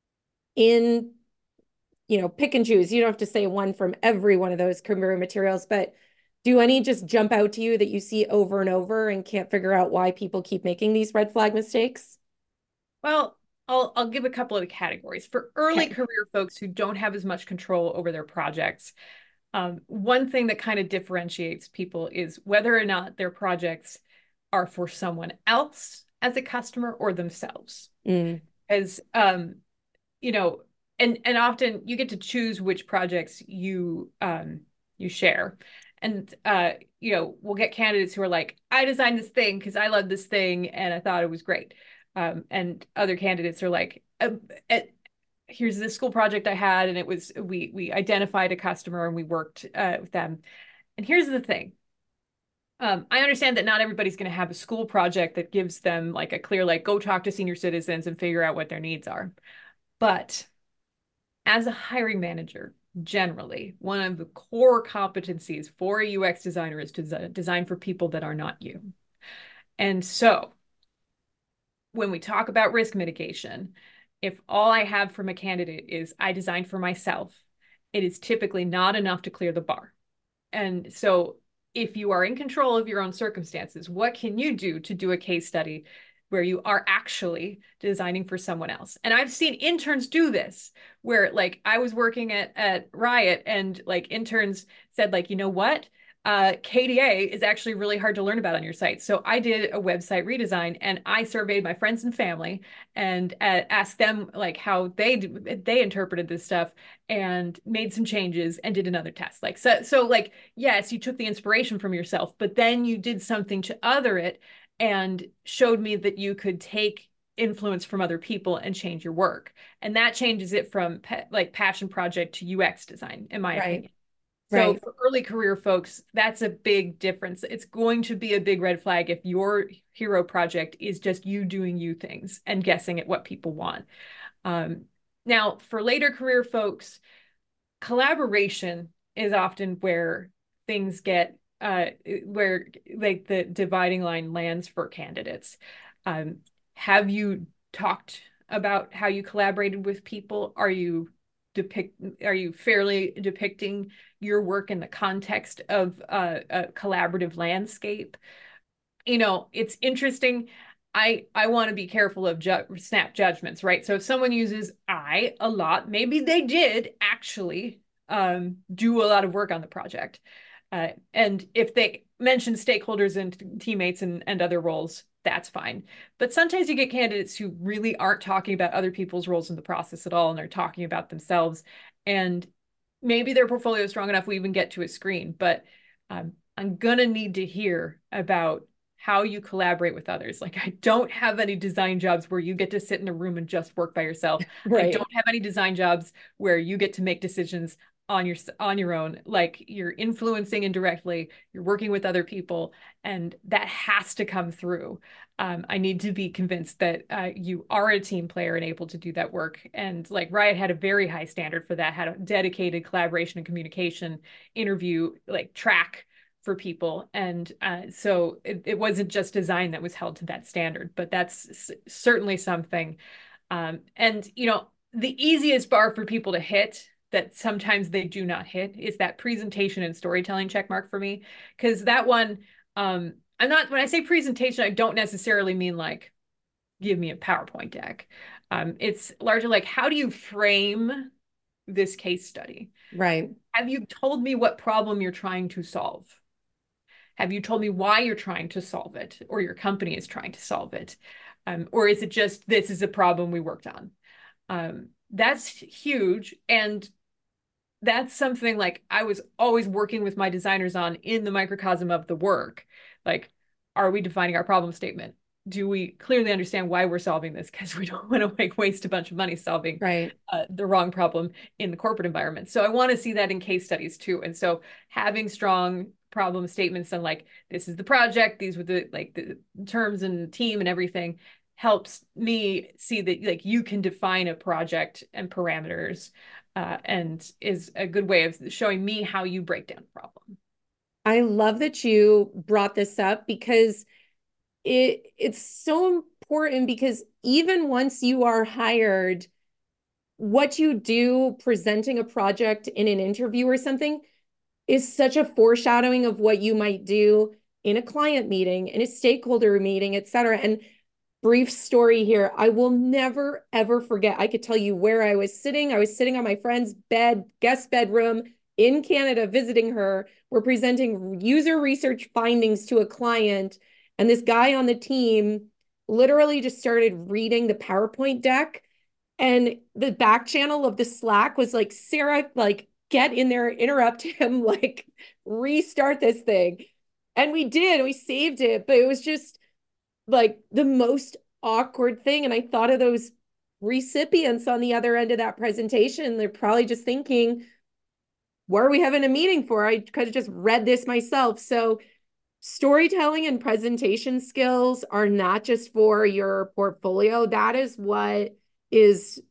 in, you know, pick and choose. You don't have to say one from every one of those career materials, but do any just jump out to you that you see over and over and can't figure out why people keep making these red flag mistakes? Well, I'll I'll give a couple of categories. For early Okay. career folks who don't have as much control over their projects, um, one thing that kind of differentiates people is whether or not their projects are for someone else as a customer or themselves. Mm, As um, you know, and and often you get to choose which projects you um you share. And uh, you know, we'll get candidates who are like, I designed this thing because I love this thing and I thought it was great. Um, and other candidates are like, uh, uh, here's this school project I had, and it was we we identified a customer and we worked uh, with them. And here's the thing. Um, I understand that not everybody's going to have a school project that gives them like a clear, like, go talk to senior citizens and figure out what their needs are. But as a hiring manager, generally, one of the core competencies for a U X designer is to design for people that are not you. And so when we talk about risk mitigation, if all I have from a candidate is I designed for myself, it is typically not enough to clear the bar. And so if you are in control of your own circumstances, what can you do to do a case study where you are actually designing for someone else? And I've seen interns do this, where like I was working at, at Riot and like interns said like, you know what? Uh, K D A is actually really hard to learn about on your site. So I did a website redesign and I surveyed my friends and family and uh, asked them like how they they interpreted this stuff and made some changes and did another test. Like so, so like yes, you took the inspiration from yourself, but then you did something to other it and showed me that you could take influence from other people and change your work. And that changes it from pa- like passion project to U X design, in my right, opinion. So right, for early career folks, that's a big difference. It's going to be a big red flag if your hero project is just you doing you things and guessing at what people want. Um, now, for later career folks, collaboration is often where things get uh, where like the dividing line lands for candidates. Um, have you talked about how you collaborated with people? Are you depict are you fairly depicting your work in the context of uh, a collaborative landscape? You know, it's interesting. I I want to be careful of ju snap judgments, right? So if someone uses I a lot, maybe they did actually um, do a lot of work on the project. Uh, and if they mention stakeholders and teammates and, and other roles, that's fine. But sometimes you get candidates who really aren't talking about other people's roles in the process at all, and they're talking about themselves. And maybe their portfolio is strong enough we even get to a screen, but um, I'm gonna need to hear about how you collaborate with others. Like I don't have any design jobs where you get to sit in a room and just work by yourself. I right. don't have any design jobs where you get to make decisions on your on your own. Like you're influencing indirectly, you're working with other people, and that has to come through. Um, I need to be convinced that uh, you are a team player and able to do that work. And like Riot had a very high standard for that, had a dedicated collaboration and communication interview like track for people. And uh, so it, it wasn't just design that was held to that standard, but that's certainly something. Um, and, you know, the easiest bar for people to hit that sometimes they do not hit is that presentation and storytelling check mark for me. Because that one, um, I'm not, when I say presentation, I don't necessarily mean like, give me a PowerPoint deck. Um, it's largely like, how do you frame this case study? Right. Have you told me what problem you're trying to solve? Have you told me why you're trying to solve it or your company is trying to solve it? Um, or is it just this is a problem we worked on? Um, that's huge. And that's something like I was always working with my designers on in the microcosm of the work. Like, are we defining our problem statement? Do we clearly understand why we're solving this? Because we don't want to like waste a bunch of money solving Right. uh, the wrong problem in the corporate environment. So I want to see that in case studies too. And so having strong problem statements and like this is the project, these were the like the terms and team and everything helps me see that like you can define a project and parameters uh, and is a good way of showing me how you break down a problem. I love that you brought this up because it it's so important because even once you are hired, what you do presenting a project in an interview or something is such a foreshadowing of what you might do in a client meeting, in a stakeholder meeting, et cetera. And brief story here. I will never, ever forget. I could tell you where I was sitting. I was sitting on my friend's bed, guest bedroom in Canada, visiting her. We're presenting user research findings to a client. And this guy on the team literally just started reading the PowerPoint deck. And the back channel of the Slack was like, Sarah, like, get in there, interrupt him, like, restart this thing. And we did, we saved it, but it was just like the most awkward thing. And I thought of those recipients on the other end of that presentation. They're probably just thinking, what are we having a meeting for? I could have just read this myself. So storytelling and presentation skills are not just for your portfolio. That is what is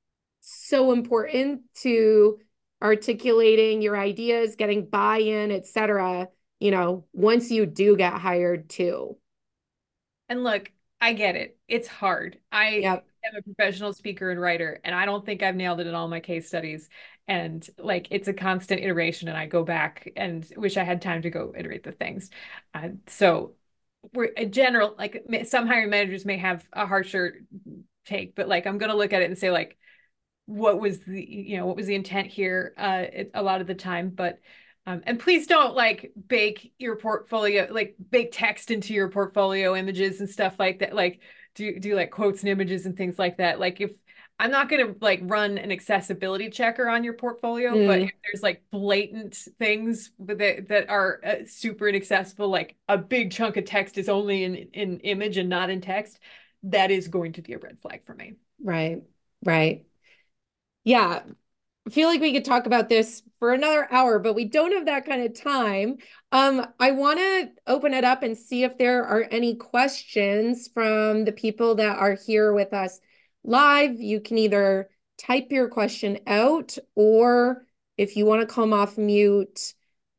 so important to articulating your ideas, getting buy-in, et cetera, you know, once you do get hired too. And look, I get it. It's hard. I Yep. am a professional speaker and writer, and I don't think I've nailed it in all my case studies. And like, it's a constant iteration, and I go back and wish I had time to go iterate the things. Uh, so we're in general, like some hiring managers may have a harsher take, but like, I'm going to look at it and say like, what was the, you know, what was the intent here uh, it, a lot of the time. But um, and please don't like bake your portfolio, like bake text into your portfolio images and stuff like that. Like do do like quotes and images and things like that. Like if I'm not going to like run an accessibility checker on your portfolio, but Mm, if there's like blatant things that that are uh, super inaccessible, like a big chunk of text is only in in image and not in text, that is going to be a red flag for me. right. Right. Yeah. I feel like we could talk about this for another hour, but we don't have that kind of time. Um, I want to open it up and see if there are any questions from the people that are here with us live. You can either type your question out, or if you want to come off mute,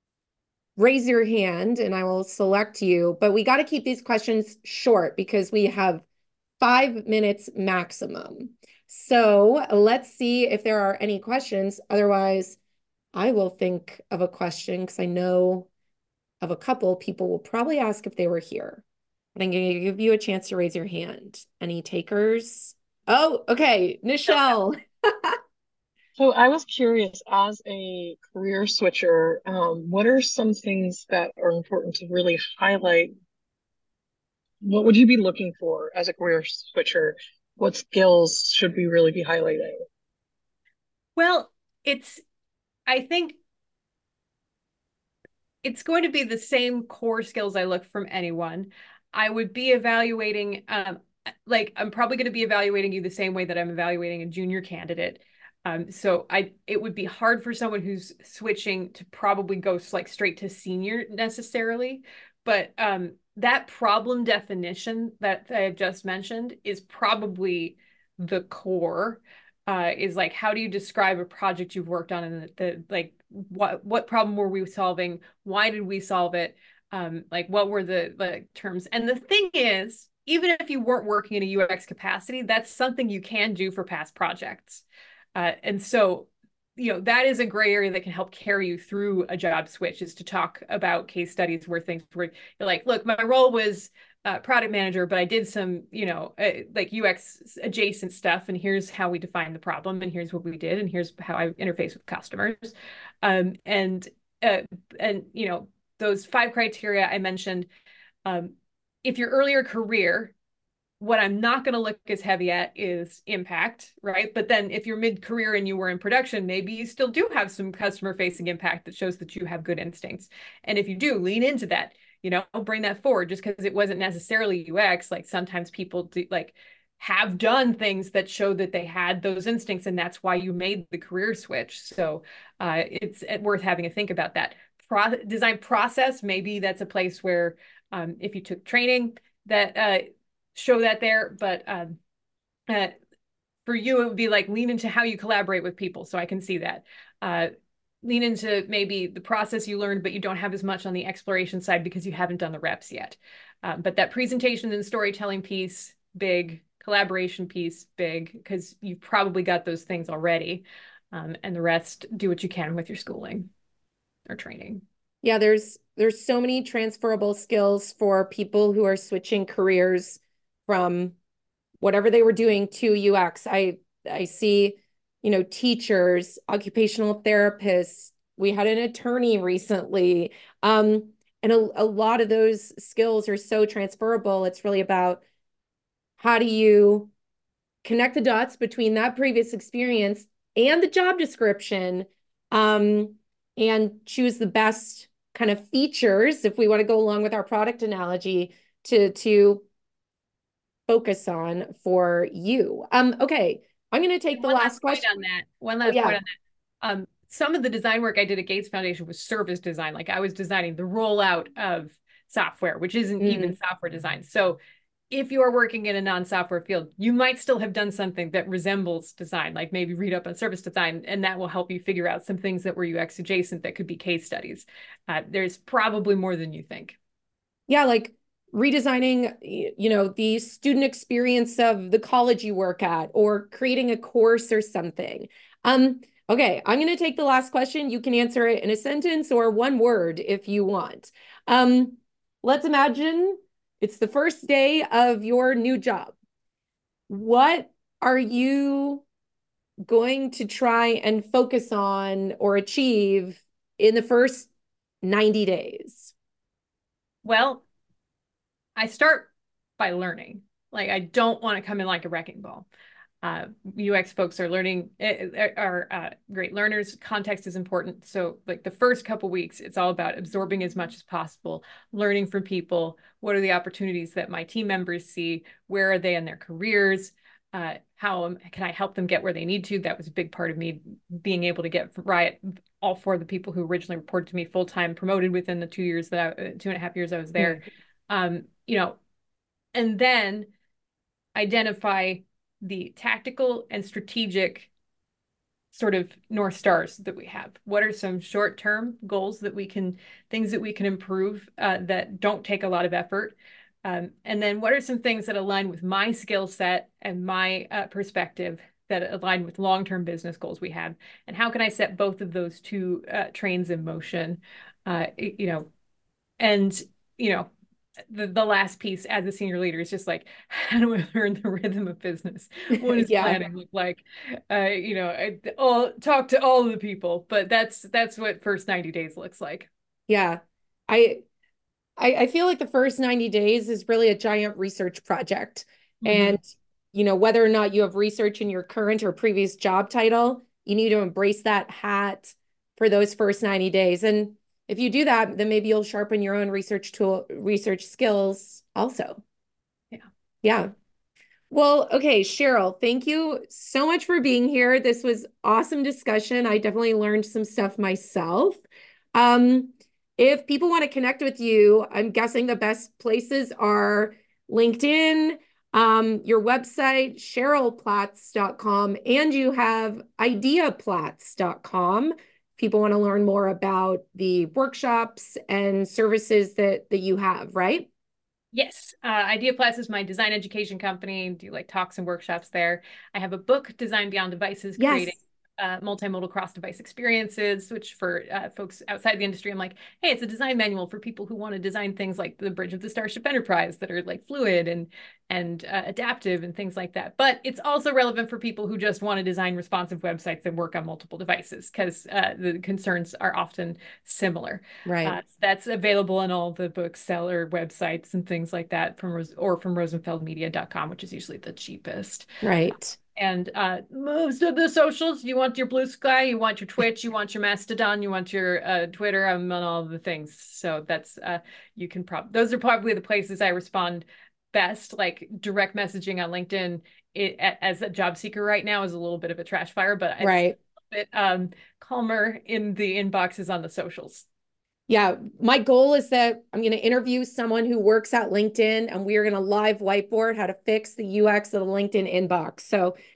raise your hand and I will select you. But we got to keep these questions short because we have five minutes maximum. So let's see if there are any questions. Otherwise, I will think of a question because I know of a couple people will probably ask if they were here. But I'm going to give you a chance to raise your hand. Any takers? Oh, okay. Nichelle. So I was curious, as a career switcher, um, what are some things that are important to really highlight? What would you be looking for as a career switcher? What skills should we really be highlighting? Well, it's I think it's going to be the same core skills I look from anyone. I would be evaluating, um, like I'm probably going to be evaluating you the same way that I'm evaluating a junior candidate. Um, so I, it would be hard for someone who's switching to probably go like straight to senior necessarily, but um, that problem definition that I just mentioned is probably the core. Uh, is like, how do you describe a project you've worked on, and the, the like what what problem were we solving, why did we solve it, um like what were the the terms. And the thing is, even if you weren't working in a U X capacity, that's something you can do for past projects, uh, and so you know that is a gray area that can help carry you through a job switch, is to talk about case studies where things were you're like, look, my role was uh, product manager, but I did some, you know, uh, like U X adjacent stuff. And here's how we define the problem. And here's what we did. And here's how I interface with customers. Um, and, uh, and, you know, those five criteria I mentioned, um, if your earlier career, what I'm not going to look as heavy at is impact, right? But then if you're mid-career and you were in production, maybe you still do have some customer-facing impact that shows that you have good instincts. And if you do, lean into that, you know, bring that forward. Just because it wasn't necessarily U X, like sometimes people do like have done things that show that they had those instincts, and that's why you made the career switch. So uh, it's worth having a think about that. Pro design process, maybe that's a place where um, if you took training, that uh, show that there. But um, uh, for you, it would be like lean into how you collaborate with people. So I can see that. Uh, lean into maybe the process you learned, but you don't have as much on the exploration side because you haven't done the reps yet. Um, but that presentation and storytelling piece, big. Collaboration piece, big, because you've probably got those things already. Um, and the rest, do what you can with your schooling or training. Yeah, there's there's so many transferable skills for people who are switching careers from whatever they were doing to U X. I I see, you know, teachers, occupational therapists. We had an attorney recently. Um, and a, a lot of those skills are so transferable. It's really about how do you connect the dots between that previous experience and the job description, um, and choose the best kind of features, if we want to go along with our product analogy, to to focus on for you. Um, okay, I'm going to take the One last last point question. on that. One Oh, last yeah. point on that. Um, some of the design work I did at Gates Foundation was service design. Like I was designing the rollout of software, which isn't Mm. even software design. So if you're working in a non-software field, you might still have done something that resembles design, like maybe read up on service design, and that will help you figure out some things that were U X adjacent that could be case studies. Uh, there's probably more than you think. Yeah, like redesigning, you know, the student experience of the college you work at, or creating a course or something. Um, okay, I'm going to take the last question. You can answer it in a sentence or one word if you want. Um, let's imagine it's the first day of your new job. What are you going to try and focus on or achieve in the first ninety days? Well, I start by learning. Like I don't want to come in like a wrecking ball. Uh, U X folks are learning, are uh, great learners. Context is important. So like the first couple weeks, it's all about absorbing as much as possible, learning from people. What are the opportunities that my team members see? Where are they in their careers? Uh, how can I help them get where they need to? That was a big part of me being able to get Riot, all four of the people who originally reported to me full-time, promoted within the two years that I, two and a half years I was there. Mm-hmm. Um, you know, and then identify the tactical and strategic sort of North Stars that we have. What are some short-term goals that we can, things that we can improve uh, that don't take a lot of effort? Um, and then what are some things that align with my skill set and my uh, perspective that align with long-term business goals we have? And how can I set both of those two uh, trains in motion? Uh, you know, and, you know, The, the last piece as a senior leader is just like, how do I learn the rhythm of business? What does yeah. planning look like? Uh, you know, I, all talk to all the people, but that's that's what first ninety days looks like. Yeah, I I, I feel like the first ninety days is really a giant research project, mm-hmm. and you know whether or not you have research in your current or previous job title, you need to embrace that hat for those first ninety days. And if you do that, then maybe you'll sharpen your own research tool, research skills also. Yeah. Yeah. Well, okay, Cheryl, thank you so much for being here. This was awesome discussion. I definitely learned some stuff myself. Um, if people want to connect with you, I'm guessing the best places are LinkedIn, um, your website, cheryl platts dot com, and you have idea platts dot com. People want to learn more about the workshops and services that, that you have, right? Yes. Uh, Idea Platts is my design education company. Do like talks and workshops there. I have a book, Design Beyond Devices, yes. creating uh, multimodal cross-device experiences, which for uh, folks outside the industry, I'm like, hey, it's a design manual for people who want to design things like the bridge of the Starship Enterprise that are like fluid and and uh, adaptive and things like that. But it's also relevant for people who just want to design responsive websites that work on multiple devices, because uh, the concerns are often similar. Right. Uh, that's available on all the bookseller websites and things like that from or from rosenfeld media dot com, which is usually the cheapest. Right. And uh, moves to the socials. You want your Blue Sky, you want your Twitch, you want your Mastodon, you want your uh, Twitter. I'm on all the things. So that's, uh, you can probably, those are probably the places I respond best. Like direct messaging on LinkedIn it, as a job seeker right now is a little bit of a trash fire, but it's right. a bit um, calmer in the inboxes on the socials. Yeah, my goal is that I'm going to interview someone who works at LinkedIn, and we are going to live whiteboard how to fix the U X of the LinkedIn inbox. So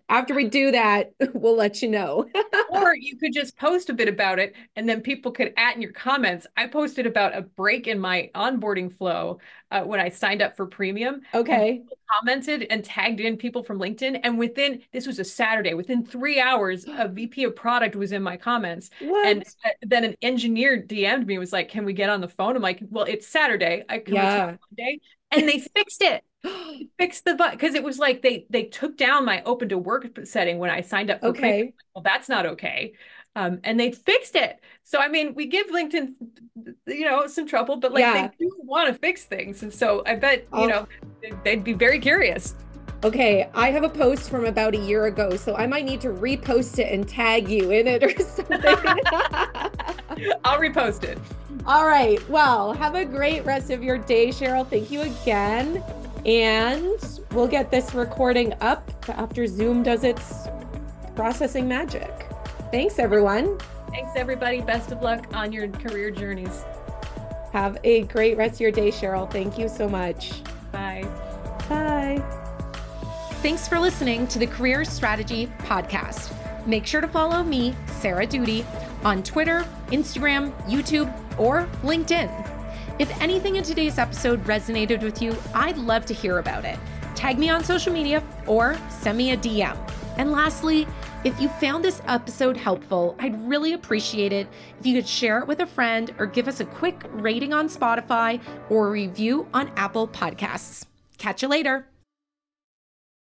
after we do that, we'll let you know. Or you could just post a bit about it and then people could add in your comments. I posted about a break in my onboarding flow uh, when I signed up for premium. Okay. Commented and tagged in people from LinkedIn. And within, this was a Saturday, within three hours, a V P of product was in my comments. What? And then an engineer D M'd me, was like, can we get on the phone? I'm like, well, it's Saturday. I come yeah. Monday. And they fixed it. Fixed the button, because it was like they they took down my open to work setting when I signed up for okay. premium. Well, that's not okay. Um, and they fixed it. So I mean, we give LinkedIn, you know, some trouble, but like yeah. they do want to fix things. And so I bet, you oh. know, they'd be very curious. Okay, I have a post from about a year ago, so I might need to repost it and tag you in it or something. I'll repost it. All right. Well, have a great rest of your day, Cheryl. Thank you again. And we'll get this recording up after Zoom does its processing magic. Thanks, everyone. Thanks, everybody. Best of luck on your career journeys. Have a great rest of your day, Cheryl. Thank you so much. Bye. Bye. Thanks for listening to the Career Strategy Podcast. Make sure to follow me, Sarah Doody, on Twitter, Instagram, YouTube, or LinkedIn. If anything in today's episode resonated with you, I'd love to hear about it. Tag me on social media or send me a D M. And lastly, if you found this episode helpful, I'd really appreciate it if you could share it with a friend or give us a quick rating on Spotify or a review on Apple Podcasts. Catch you later.